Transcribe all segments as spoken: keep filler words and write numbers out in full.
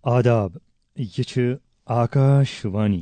آداب، یہ چھِ آکاش وانی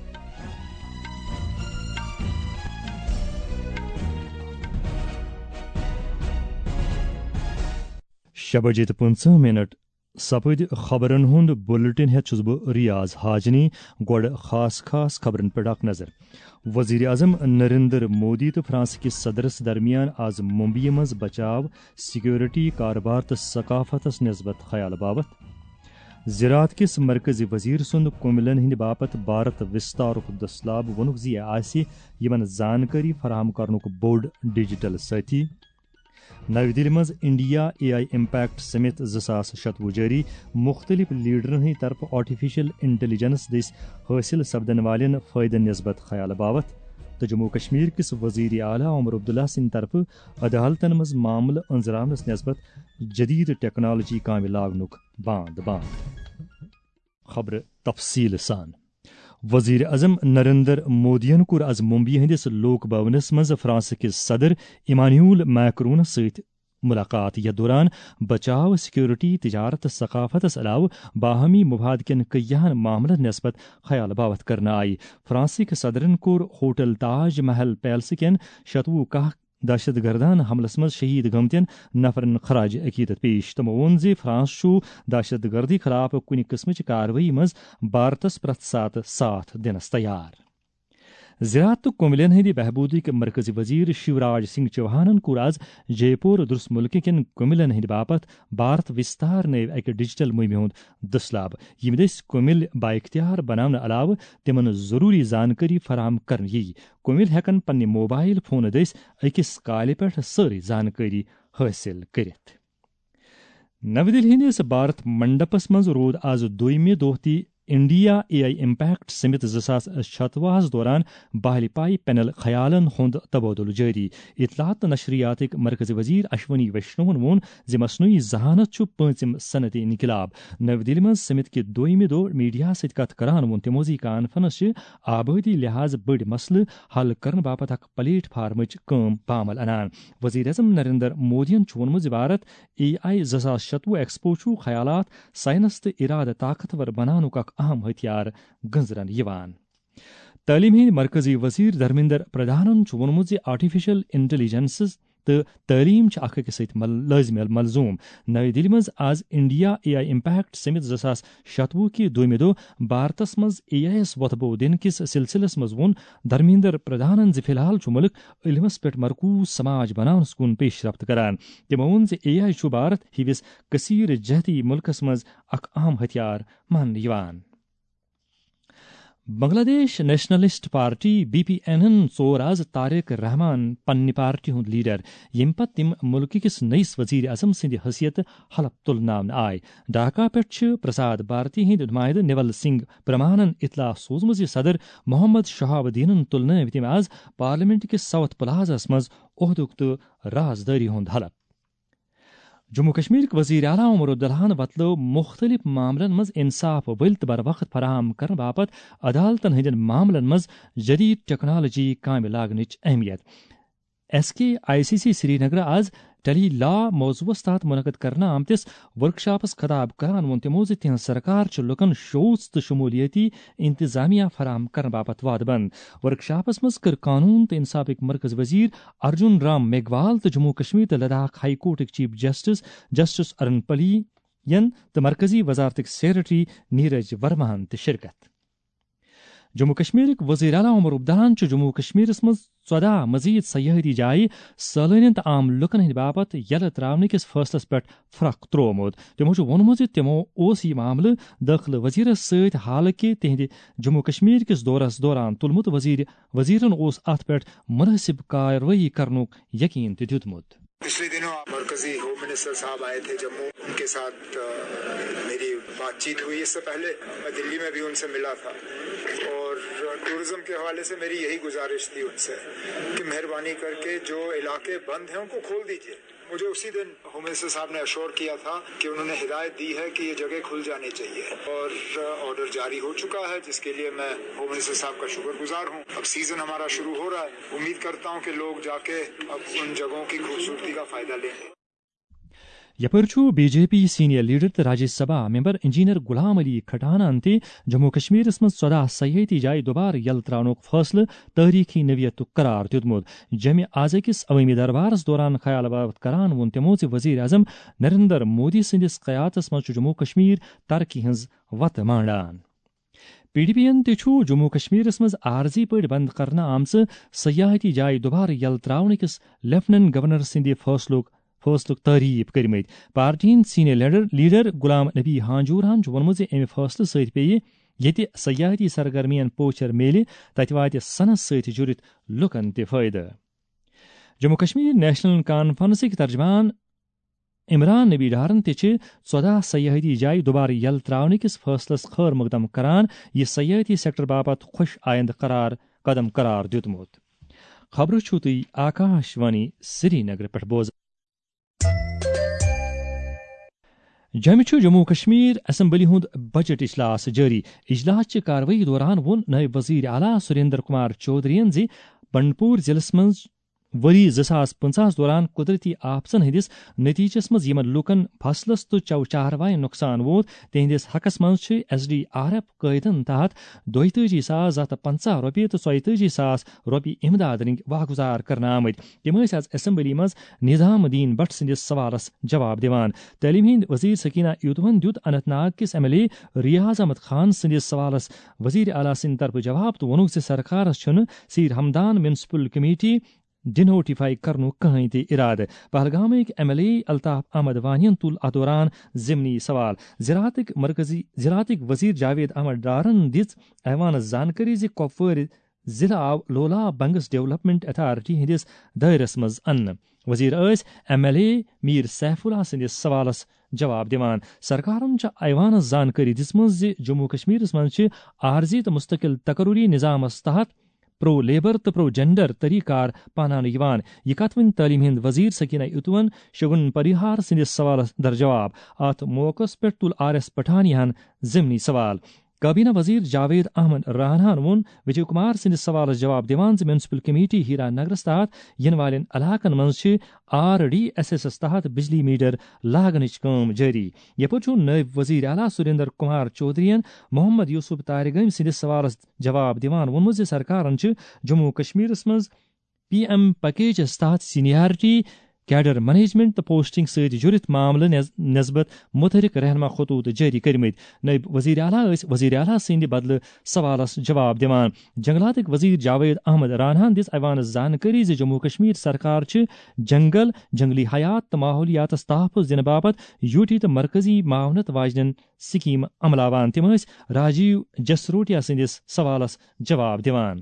شےٚ بجے تہٕ پٕنٛژٕ منٹ سپٕدۍ خبرن ہُنٛد بُلٹن ہٮ۪تھ چھُس بہٕ ریاض حاجنی. گۄڈٕ خاص خاص خبرن پٮ۪ٹھ اکھ نظر. وزیر اعظم نریندر مودی تہٕ فرانس کِس صدرس درمیان آز ممبئی منٛز بچاو، سیکورٹی، کاربار تہٕ ثقافتس نسبت خیال باپت. زراعت کس مرکزی وزیر سُنٛد کُملن ہٕنٛدِ باپت بھارت وستارُک دٔسلاب، ووٚنُکھ زِ یہِ آسہِ یِمن زانکٲری فراہم کرنُک بوٚڑ ڈیجیٹل سٲتھی. نوِ دِلہِ منٛز انڈیا اے آئی امپیکٹ سمت زٕ ساس شتوُہ جٲری. مختلف لیڈرن ہٕنٛدِ طرفہٕ آرٹیفیشل انٹیلیجنس دٔسۍ حٲصِل سپدن والٮ۪ن فٲیدن نسبت خیال باپت. تہٕ جموں کشمیر کِس وزیر اعلیٰ عمر عبداللہ سٕنٛدِ طرفہٕ عدالتن منٛز معاملہٕ أنٛزراونس نسبت جدید ٹیکنالوجی کامہِ لاگنُک باند باند. خبرٕ تفصیٖل سان. وزیر اعظم نریندر مودیَن کوٚر آز ممبئی ہٕنٛدِس لوک بھونس منٛز فرانس کِس صدر ایمانوئل میکرونس سۭتۍ ملاقات. یتھ دوران بچاو، سیکورٹی، تجارت تہٕ ثقافتس علاوٕ باہمی مفاد کٮ۪ن کیٚنٛہن معاملن نسبت خیال باپت کرنہٕ آیہِ. فرانسٕکۍ صدرن کوٚر ہوٹل تاج محل پیلس کٮ۪ن شتوُہ کاہ دہشت گردانہ حملس منٛز شہید گٔمتٮ۪ن نفرن خراج عقیدت پیش. تِمو ووٚن زِ فرانس چھُ دہشت گردی خلاف کُنہِ قٕسمٕچ کاروٲیی منٛز بھارتس پرٛٮ۪تھ ساتہٕ ساتھ دِنس تیار. زراعت تہٕ کوٚملن ہٕنٛدِ بہبوٗدٕکۍ مرکزی وزیر شیوراج سنگھ چوہانن کوٚر آز جے پوٗر دُرس مُلکہٕ کٮ۪ن کوٚملن ہٕنٛدِ باپت بھارت وستار نٲوِ اکہِ ڈیجیٹل مُہِمہِ ہُنٛد دٔسلاب، ییٚمہِ دٔسۍ کوٚمِلۍ بااختیار بناونہٕ علاوٕ تِمن ضروٗری زانکٲری فراہم کرنہٕ یِیہِ. کوٚمِلۍ ہٮ۪کن پننہِ موبایل فونہٕ دٔسۍ أکِس کالہِ پٮ۪ٹھ سٲرٕے زانکٲری حٲصِل کٔرِتھ. نوِ دِلہِ ہٕنٛدِس بھارت منڈپس منٛز روٗد آز دوٚیمہِ دۄہ تہِ انڈیا اے آئی امپیکٹ سمت زٕ ساس شتوُہس دوران بحلہِ پاے پینل خیالن ہُنٛد تبادلہٕ جٲری. اطلاعات تہٕ نشریاتٕکۍ مرکزی وزیر اشونی ویشنوَن ووٚن زِ مصنوعی ذہانت چھُ پٲنژِم صنعتی انقلاب. نوِ دِلہِ منٛز سمت کہِ دوٚیمہِ دۄہ میڈیاہس سۭتۍ کتھ کران ووٚن تِمو زِ کانفرنس چھِ آبٲدی لحاظ بٔڑۍ مسلہٕ حل کرنہٕ باپتھ اکھ پلیٹ فارمٕچ کٲم پامل انان. وزیر اعظم نریندر مودیَن چھُ ووٚنمُت زِ بھارت اے آئی زٕ ساس شتوُہ ایکسپو چھُ خیالات، سائنس تہٕ ارادٕ طاقتور بناونُک اکھ اہم ہتھیار گنٛزرن یِوان. تعلیٖم ہٕنٛدۍ مرکزی وزیر دھرمیندر پردھانن چھُ ووٚنمُت زِ آرٹیفیشل انٹیلیجنس تہٕ تعلیٖم چھِ اکھ أکِس سۭتۍ لٲزمی ملزوٗم. نوِ دِلہِ منٛز آز انڈیا اے آئی امپیکٹ سمت زٕ ساس شتوُہ کہِ دوٚیمہِ دۄہ بھارتس منٛز اے آئی یس وۄتھٕ دِنہٕ کِس سلسلس منٛز ووٚن دھرمیندر پردھانن زِ فی الحال چھُ مُلک علمس پٮ۪ٹھ مرکوز سماج بناونس کُن پیش رفت کران. تِمو ووٚن زِ اے آئی چھُ بھارت ہِوِس کثیر جہتی مُلکس منٛز اکھ اہم ہتھیار ماننہٕ یِوان. Bangladesh nationalist party B P اینن ژور آز طارق رحمان پننہِ پارٹی ہُنٛد لیڈر، ییٚمہِ پتہٕ تِم مُلکہٕ کِس نٔیِس وزیر اعظم سٕنٛدِ حیثیتہٕ حلف تُلناونہٕ آیہِ. ڈھاکہ پٮ۪ٹھ چھِ پرساد بھارتی ہٕنٛدۍ نُمایندٕ نیول سنگھ پرمانن اطلاع سوٗزمٕژ زِ صدر محمد شہاب الدینن تُلنٲوِ تِم آز پارلیمنٹ کِس ساؤتھ پلازاہس منٛز عہدُک تہٕ رازدٲری ہُنٛد حلف. جموں کشمیرٕکۍ وزیر اعلیٰ عمر عبداللہن وتلٲو مُختٔلِف معاملن منٛز انصاف ؤلۍ تہٕ بروقت فراہم کرنہٕ باپتھ عدالتن ہٕنٛدٮ۪ن معاملن منٛز جدید ٹیکنالوجی کامہِ لاگنٕچ اہمیت. ایس کے آئی سی سی سری نگر آز ٹیلی لا موضوعس تحت منعقد کرنہٕ آمتِس ورکشاپس خطاب کران ووٚن تِمو زِ تِہنٛز سرکار چھِ لُکن شوژ تہٕ شمولیتی انتظامیہ فراہم کرنہٕ باپتھ وعدٕ بنٛد. ورکشاپس منٛز کٔر قانوٗن تہٕ انصافٕکۍ مرکزی وزیر ارجن رام میگوال تہٕ جموں کشمیر تہٕ لداخ ہائی کورٹٕکۍ chief justice justice Arun Palli ین تہٕ مرکزی وزارتٕکۍ سیکرٹری نیرج ورماہن تہِ شرکت. جموں کشمیرٕکۍ وزیر اعلیٰ عمر عبداللہن چھُ جموں کشمیرس منٛز ژۄدہ مزید سیاحتی جایہِ سٲلٲنین تہٕ عام لُکن ہٕنٛدِ باپتھ یلہٕ تراونہٕ کِس فٲصلس پٮ۪ٹھ فرق تروومُت. تِمو چھُ ووٚنمُت زِ تِمو اوس یہِ معاملہٕ دٲخلہٕ وزیرس سۭتۍ حالانکہِ تِہنٛدِ جموں کشمیر کِس دورس دوران تُلمُت. وزیر وزیرن اوس اتھ پٮ۪ٹھ مُنٲسِب کاروٲیی کرنُک یقین تہِ دیُتمُت. پچھلے دنوں مرکزی ہوم منسٹر صاحب آئے تھے جموں، ان کے ساتھ میری بات چیت ہوئی. اس سے پہلے میں دلی میں بھی ان سے ملا تھا اور ٹورزم کے حوالے سے میری یہی گزارش تھی ان سے کہ مہربانی کر کے جو علاقے بند ہیں ان کو کھول دیجیے. مجھے اسی دن ہوم منسٹر صاحب نے اشور کیا تھا کہ انہوں نے ہدایت دی ہے کہ یہ جگہ کھل جانی چاہیے اور آرڈر جاری ہو چکا ہے، جس کے لیے میں ہوم منسٹر صاحب کا شکر گزار ہوں. اب سیزن ہمارا شروع ہو رہا ہے، امید کرتا ہوں کہ لوگ جا کے اب ان جگہوں کی خوبصورتی کا فائدہ لیں. یپر B J P senior leader تو راجیہ سبھا ممبر انجینئر غلام علی کھٹانن تہ جموں کشمیر مز ژۄدہ سیاحتی جائے دوبارہ یل ترٛاونُک فٲصلہٕ تٲریخی نوعیت قرار دیُتمُت. جمع آز أکِس عوٲمی دربارس دوران خیال بات کران ووٚن تِمو زِ وزیر اعظم نریندر مودی سٕنٛدِس قیادتس منٛز چھُ جموں کشمیر ترقی ہٕنٛز وتہٕ مانڈان. پی ڈی پی ین تہ چھُ جموں کشمیرس منٛز عارضی پٲٹھۍ بند کرنہٕ آمژٕ سیاحتی جایہِ دوبارٕ یل ترٛاونٕکِس لیفٹننٹ گورنر سٕنٛدِ فٲصلُک فٲصلُک تعریف کٔرمٕتۍ. پارٹی ہٕنٛدۍ سیٖنیر لیڈر لیڈر غلام نبی ہانجوٗرہن چھُ ووٚنمُت زِ امہِ فٲصلہٕ سۭتۍ پیٚیہِ ییٚتہِ سیاحتی سرگرمین پوچھر میلہِ تتہِ واتہِ صنعت سۭتۍ جُڑِتھ لُکن تہِ فٲیدٕ. جموں کشمیر نیشنل کانفرنسٕکۍ ترجمان عمران نبی ڈارن تہِ چھِ ژۄدہ سیاحتی جایہِ دوبارٕ یل ترٛاونٕکِس فٲصلس خٲر مقدم کران یہِ سیاحتی سیکٹر باپتھ خۄش آیندٕ قرار قدم قرار دیُتمُت. خبرٕ چھُو تُہۍ آکاش وانی سری نگر پٮ۪ٹھ بوزان. جمہِ چھُ جموں کشمیر اسمبلی ہُنٛد بجٹ اجلاس جٲری. اجلاس چہِ کاروٲیی دوران ووٚن نٲیِب وزیر اعلیٰ سُریندر کُمار چودھرین زِ بنڈپور ضلعس منٛز ؤری زٕ ساس پٕنژہس دوران قدرتی آفژن ہٕنٛدِس نتیجس منٛز یِمن لوٗکن فصلس تہٕ چو چاروایَن نۄقصان ووت تِہنٛدِس حقس منٛز چھِ ایس ڈی آر ایف قٲیدن تحت دۄیتٲجی ساس زٕ ہتھ تہٕ پنژاہ رۄپیہِ تہٕ ژۄیتٲجی ساس رۄپیہِ امداد رنٛگۍ واگزار کرنہٕ آمٕتۍ. تِم ٲسۍ آز اسمبلی منٛز نظام الدین بٹ سٕنٛدِس سوالس جواب دِوان. تعلیٖم ہٕنٛدۍ وزیر سکینہ یوتون دِیُت اننت ناگ کِس M L A Riyaz Ahmad Khan سٕنٛدِس سوالس وزیر اعلیٰ سٕنٛدِ طرفہٕ جواب تہٕ ووٚنُکھ زِ سرکارس چھُنہٕ سیر ہمدان میونسپل کمیٹی ڈِنوٹیفائی کرنُک کٕہٕنۍ تہِ اِرادٕ. پہلگامٕکۍ M L A Altaf Ahmad وانین تُل اتھ دوران ضمنی سوال. زراعتٕکۍ مرکزی زراعتٕکۍ وزیر جاوید احمد ڈارن دِژ ایوانس زانکٲری زِ کۄپوٲرۍ ضلعہٕ آو لولاب بنگس ڈیولپمنٹ اتھارٹی ہٕنٛدِس دٲیرس منٛز اننہٕ. وزیر ٲسۍ M L A Mir Saifullah سٕنٛدِس سوالس جواب دِوان. سرکارن چھےٚ ایوانس زانکٲری دِژمٕژ زِ جموں کشمیرس منٛز چھِ عارضی تہٕ مستقل تقرری نظامس تحت پرو لیبر تہٕ پرو جینڈر طریقہٕ کار پاناونہٕ یِوان. یہِ کتھ وۄنۍ تعلیٖم ہٕنٛدۍ وزیر سکینہ یوتون شگن پریہار سٕنٛدِس سوالس درجواب. اتھ موقعس پٮ۪ٹھ تُل آر ایس پٹھانیہن ضمنی سوال. کابینہ وزیر جاوید احمد رانا ووٚن وجے کمار سٕنٛدِس سوالس جواب دِوان زِ میونسپل کمیٹی ہیرا نگرس تحت یِنہٕ والٮ۪ن علاقن منٛز چھِ آر ڈی ایس ایسس تحت بجلی میٹر لاگنٕچ کٲم جٲری. یپٲرۍ چھُ نٲیِب وزیر اعلیٰ سُریندر کُمار چودھرین محمد یوسف تارگٲمۍ سٕنٛدِس سوالس جواب دِوان ووٚنمُت زِ سرکارن چھِ جموں کشمیرس منٛز پی ایم پیکیجس تحت سینیارٹی کیڈر مینجمنٹ تہٕ پوسٹنگ سۭتۍ جُڑِتھ معاملہٕ نسبت متحرک رہنما خطوط جٲری کٔرمٕتۍ. نٲیِب وزیر اعلیٰ ٲسۍ وزیر اعلیٰ سٕنٛدِ بدلہٕ سوالس جواب دِوان. جنگلاتٕکۍ وزیر جاوید احمد راناہن دِژ ایوانس زانکٲری زِ جموں کشمیر سرکار چھِ جنگل جنگلی حیات تہٕ ماحولیاتس تحفظ دِنہٕ باپتھ یوٗٹی تہٕ مرکزی معاونت واجنٮ۪ن سکیٖمہٕ عملاوان. تِم ٲسۍ راجیو جسروٹیا سٕنٛدِس سوالس جواب دِوان.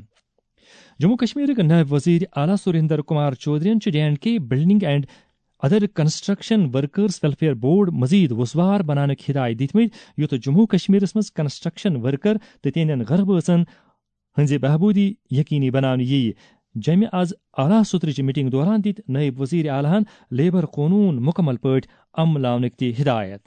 جموں کشمیرٕکۍ نٲیِب وزیر اعلیٰ سُریندر کُمار چودھرین چھُ D and K building and other construction workers welfare board مزید وسوار بناونٕکۍ ہدایت دِتمٕتۍ یُتھ جموں کشمیرس منٛز کنسٹرکشن ورکر تہٕ تِہنٛدٮ۪ن گھر بٲژن ہٕنٛزِ بہبوٗدی یقینی بناونہٕ یِیہِ. جمہِ آز اعلیٰ صدرٕچہِ میٹنگ دوران دِتۍ نٲیِب وزیر اعلیٰ ہن لیبر قونوٗن مُکمل پٲٹھۍ عملاونٕکۍ تہِ ہدایت.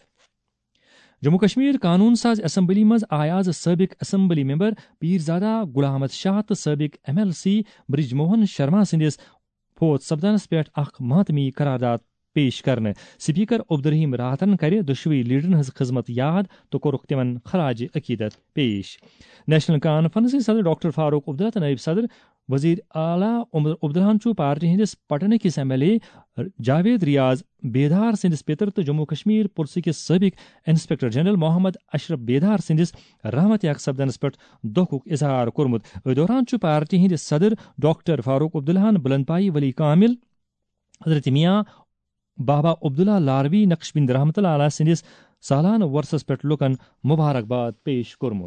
جموں کشمیر قانون ساز اسمبلی منٛز آیہِ آز سٲبق اسمبلی ممبر پیرزادہ غلام احمد شاہ تہٕ سٲبق M L C Brij Mohan Sharma سٕنٛدِس فوت سپدنس پٮ۪ٹھ اکھ ماتمی قرارداد پیش کرنہٕ. سپیکر عبدالرحیم راحتن کرِ دۄشوٕے لیڈرن ہٕنٛز خدمت یاد تہٕ کوٚرُکھ تِمن خراج عقیدت پیش. نیشنل کانفرنسٕکۍ صدر ڈاکٹر فاروق عبداللہ تہٕ نٲیِب صدر وزیر اعلیٰ عبداللہن چھُ پارٹی ہٕنٛدِس پٹنہٕ کِس M L A Javed Riyaz Bedar سٕنٛدِس پِتٕر تہٕ جموں کشمیر پُلسٕکِس سٲبق انسپیکٹر جنرل محمد اشرف بیدار سٕنٛدِس رحمت یاک سپدنس پٮ۪ٹھ دۄکھُک اظہار کوٚرمُت. أتھۍ دوران چھُ پارٹی ہٕنٛدِ صدر ڈاکٹر فاروق عبداللہن بلند پایی ولی کامل حضرت میاں بابا عبداللہ لاروی نقشبند رحمتہ اللہ علیہ سٕنٛدِس سالانہٕ وۄرسس پٮ۪ٹھ لُکن مبارکباد پیش کوٚرمُت.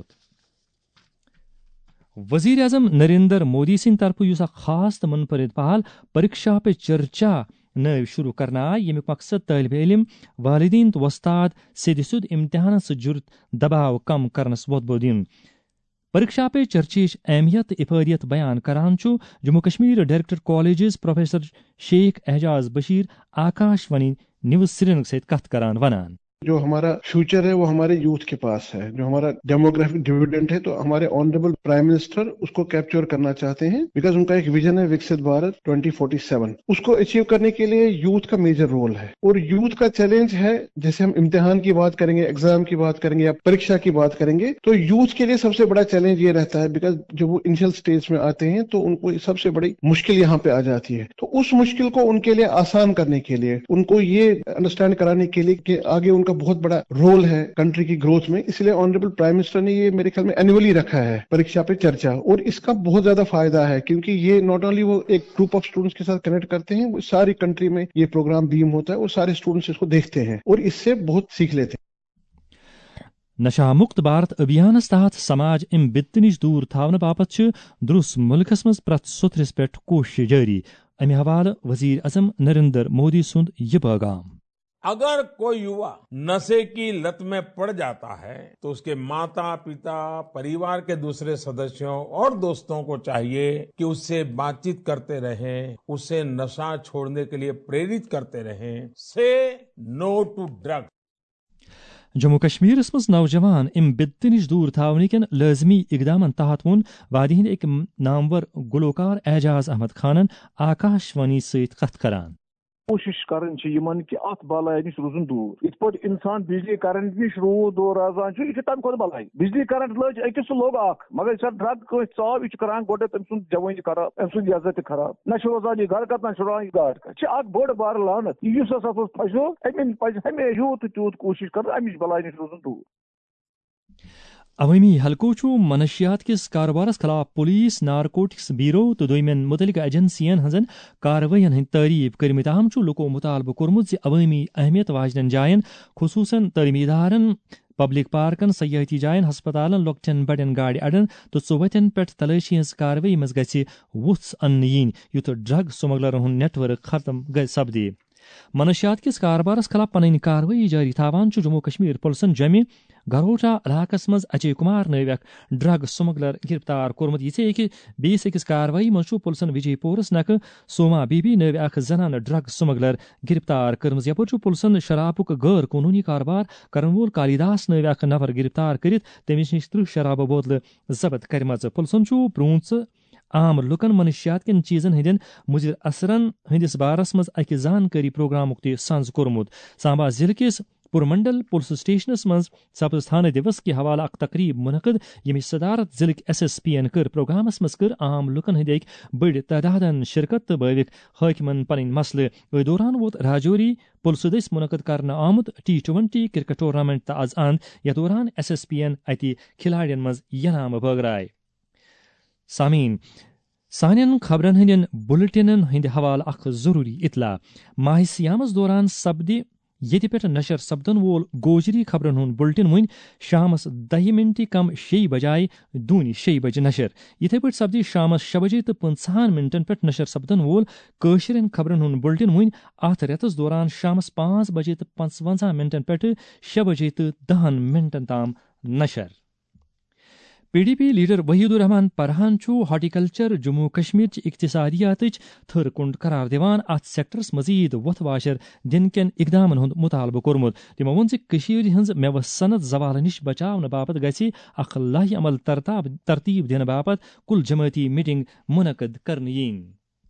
وزیر اعظم نریندر مودی سٕنٛدِ طرفہٕ یُس اکھ خاص تہٕ منفرد پہل پریکشا پے چرچا نٲوِ شروع کرنہٕ آیہِ ییٚمیُک مقصد طٲلبہِ علم والدین تہٕ وۄستاد سیٚدِ سیوٚد امتحانس سۭتۍ جُڑِتھ دباو کم کرنس وۄتھ دیُن. پریکشا پے چرچٕچ اہمیت تہٕ افٲدیت بیان کران چھُ Jammu Kashmir director colleges professor Sheikh Ejaz Bashir Akashvani news Srinagar سۭتۍ کتھ کران ونان. جو ہمارا فیوچر ہے وہ ہمارے یوتھ کے پاس ہے، جو ہمارا ڈیموگرافک ڈیویڈنٹ ہے، تو ہمارے آنریبل پرائم منسٹر اس کو کیپچر کرنا چاہتے ہیں، بیکاز ان کا ایک ویژن ہے Viksit Bharat twenty forty seven. اس کو اچیو کرنے کے لیے یوتھ کا میجر رول ہے، اور یوتھ کا چیلنج ہے، جیسے ہم امتحان کی بات کریں گے، ایگزام کی بات کریں گے یا پریکشا کی بات کریں گے، تو یوتھ کے لیے سب سے بڑا چیلنج یہ رہتا ہے، بیکاز جب وہ انیشل سٹیج میں آتے ہیں تو ان کو سب سے بڑی مشکل یہاں پہ آ جاتی ہے. تو اس مشکل کو ان کے لیے آسان کرنے کے لیے، ان کو یہ انڈرسٹینڈ کرانے کے لیے کہ آگے ان کا بہت بڑا رول ہے کنٹری کی گروتھ میں، اس لیے آنریبل پرائم منسٹر نے یہ میرے خیال میں اینولی رکھا ہے پریکشا پہ چرچا. اور اس کا بہت زیادہ فائدہ ہے، کیونکہ یہ ناٹ اونلی وہ ایک گروپ آف اسٹوڈنٹس کے ساتھ کنیکٹ کرتے ہیں، وہ ساری کنٹری میں یہ پروگرام بیم ہوتا ہے اور سارے اسٹوڈنٹس اس کو دیکھتے ہیں اور اس سے بہت سیکھ لیتے ہیں. نشہ مکت بھارت ابھیانس تحت سماج ام بت نش دور تھاونہ باپت درس ملکس مز پرت سترس پہ کوشش جاری. امہ حوالہ وزیر اعظم نریندر مودی سند یہ پیغام: اگر کوئی یوا نشے کی لت میں پڑ جاتا ہے تو اس کے ماتا پتا، پریوار کے دوسرے سدسیوں اور دوستوں کو چاہیے کہ اس سے بات چیت کرتے رہیں، اسے نشہ چھوڑنے کے لیے پریرت کرتے رہیں. سے no to drug. Jammu Kashmir مز نوجوان ام بت نش دور تھاونہ کن لازمی اقدامن تحت وون وادی ہند ایک نامور گلوکار اعجاز احمد خانن آکاش وانی ست کت کران. کوشش کرن یمن کہ ات بلائی نش روزن دور. ات پہ انسان بجلی کرنٹ نش رود دور روزان یہ تمہ کھت بلائی. بجلی کرنٹ لج اکس لوگ اخ، مگر سر ڈرگ کھت ژاو یہ کران گوڈ تم سن جوانی خراب، ام سن عزت خراب، نہ روزان یہ گھر کت نہ روزان یہ گاڑ کت. یہ بوڑ بار لانت اس ہسا پھسو امن پہ ہمیشہ یوت تیوت کوشش کر امچ بلائی نش روزن دور. عوامی حلقو چھ منشیات کس کاروبارس خلاف پولیس، نارکوٹکس بیورو تو دویمن متعلقہ ایجنسین ہنزن کاروائین ہند تعریف کرمت. تاہم چھ لوکو مطالبہ کورمت زِ عوامی اہمیت واجنن جائن خصوصاً تعلیمی ادارن، پبلک پارکن، سیاحتی جائن، ہسپتالن، لۄکٹین بڑین گاڑِ اڈن تو ژوتین پہ تلاشی ہز کاروٲیی مز گژھِ وُژھ اننہٕ یِنۍ یُتھ ڈرگ سمگلرن ہند نیٹ ورک ختم سپدِ. منشیات کس کاربارس خلاف پنن کاروٲیی جاری تھاوان چھ جموں کشمیر پُلسن جمہِ گروٹا علاقس مز اجے کمار ناوِ اکھ ڈرگ سمگلر گرفتار کورمت. یِژھے کہ بیس أکِس کاروٲیی مز پُلسن وجے پورس نکھٕ سوما بی بی ناوِ اکھ زنانہٕ ڈرگ سمگلر گرفتار کٔرمٕژ. یپٲرۍ چھُ پُلسن شرابُک غٲر قونوٗنی کاربار کرن وول کالیداس ناوِ اکھ نفر گرفتار کٔرِتھ تٔمِس نِش ترٕہ شرابہٕ بوتلہٕ ضبط کرِمژٕ. پُلسن چھُ پرٛونٛژٕ عام لُکن منشیات کٮ۪ن چیزن ہٕنٛدٮ۪ن مُضِر اثرن ہٕنٛدِس بارس منٛز اکہِ زانکٲری پروگرامُک تہِ سنز کوٚرمُت. سامبا ضلع کِس پُرمنڈل پُلس سٹیشنس منٛز سپٕز تھانہٕ دِوس کہِ حوالہٕ اکھ تقریٖب منعقد ییٚمِچ صدارت ضلعٕکۍ ایس ایس پی ین کٔر. پروگرامس منٛز کٔر عام لُکن ہٕنٛدۍ بٔڑۍ تعدادن شرکت تہٕ بٲوِکھ حٲکمن پنٕنۍ مسلہٕ. أتھۍ دوران ووت راجوری پُلسہٕ دٔسۍ منعقد کرنہٕ آمُت ٹی ٹوینٹی کرکٹ ٹورنامنٹ تہٕ آز اند، یتھ دوران ایس ایس پی ین اتہِ کھلاڑٮ۪ن منٛز ینامہٕ بٲگرایہِ. سامعیٖن، سانٮ۪ن خبرن ہٕنٛدٮ۪ن بُلٹِنن ہٕنٛدِ حوالہٕ اکھ ضروٗری اطلاع. ماہ سیامس دوران سپدِ ییٚتہِ پٮ۪ٹھ نشر سپدن وول گوجری خبرن ہُنٛد بُلٹن وُنۍ شامس دہہِ منٹہِ کم شیٚیہِ بجایہِ دوٗنہِ شیٚیہِ بجہِ نشر. یِتھے پٲٹھۍ سپدِ شامس شےٚ بجے تہٕ پٕنژٕہن منٹن پٮ۪ٹھ نشر سپدن وول کٲشرٮ۪ن خبرن ہُنٛد بُلٹن وُنۍ اتھ رٮ۪تس دوران شامس پانٛژھ بجے تہٕ پنژونزاہ منٹن پٮ۪ٹھ شےٚ بجے تہٕ دہن منٹن تام نشر. P D P leader Waheed ur Rehman پرہان چھُ ہارٹیکلچر جموں کشمیر چہِ اقتصادیاتٕچ تھٔر کُنڈ قرار دِوان اتھ سیکٹرس مزید وۄتھ واشر دِنہٕ کٮ۪ن اقدامن ہُنٛد مُطالبہٕ کوٚرمُت. تِمو ووٚن زِ کٔشیٖرِ ہٕنٛز میوٕ صنعت زوالہٕ نِش بچاونہٕ باپتھ گژھِ اکھ لاہہِ عمل ترتیٖب دِنہٕ باپتھ کُل جمٲعتی میٹنگ منعقد کرنہٕ یِنۍ.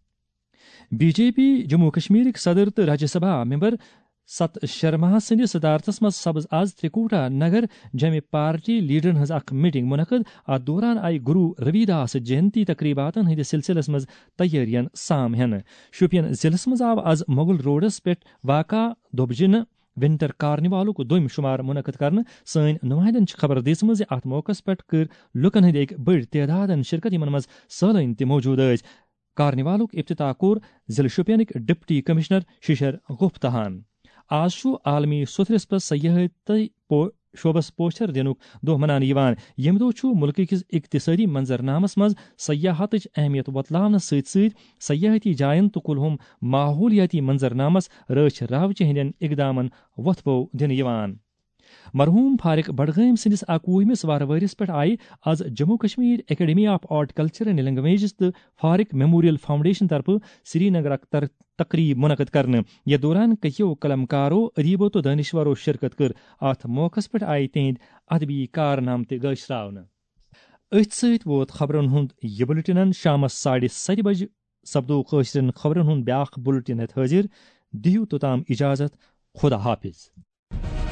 بی جے پی جموں کشمیرٕکۍ صدر تہٕ راجیہ سبھا ممبر ست شرما سٕنٛدِس صدارتس منٛز سپٕز آز ترٛکوٹا نگر جمہِ پارٹی لیڈرن ہٕنٛز اکھ میٹنگ منعقد. اتھ دوران آیہِ گروٗ روی داس جینتی تقریباتن ہٕنٛدِس سلسلس منٛز تیٲرین سام ہٮ۪نہٕ. شوپین ضلعس منٛز آو آز مغل روڈس پٮ۪ٹھ واقع دۄبجنہٕ ونٹر کارنیوالُک دوٚیِم شُمار منعقد کرنہٕ. سٲنۍ نُمایندن چھِ خبر دِژمٕژ زِ اتھ موقعس پٮ۪ٹھ کٔر لُکن ہٕنٛدۍ أکۍ بٔڑۍ تعدادن شرکت یِمن منٛز سٲلٲنۍ تہِ موجوٗد ٲسۍ. کارنیوالُک افتتاح کوٚر ضلعہٕ شوپینٕکۍ ڈپٹی کمشنر ششر گپتاہن. آز چھُ عالمی سوٚتھرِس پٮ۪ٹھ سیاحتی شعبس پوچھر دِنُک دۄہ مناونہٕ یِوان. ییٚمہِ دۄہ چھُ مُلکہٕ کِس اقتصٲدی منظرنامس منٛز سیاحتٕچ اہمیت وۄتلاونہٕ سۭتۍ سۭتۍ سیاحتی جاین تہٕ کُلہُم ماحولیاتی منظرنامس رٲچھ راوچہِ ہٕنٛدٮ۪ن اقدامن وۄتھ بو دِنہٕ یِوان. مرحوم فارق بڈگام سندس اکوہمس وار ورس پہ آئی آز Jammu Kashmir academy of art culture and languages تو فارق میموریل فاؤنڈیشن طرف سری نگر تقریب منعقد کرنے یہ دوران کئیو قلمکارو ادیبو تو دانشورو شرکت کر ات موقع پہ آئی تہند ادبی کارنام تہ گشراؤن ات ست ووت خبرن ہند یہ بلٹنن شامس ساڑھے ست بج سپدو قٲشرن خبرن ہند بیاکھ بلٹن ہت حاضر دیو توتام اجازت خدا حافظ.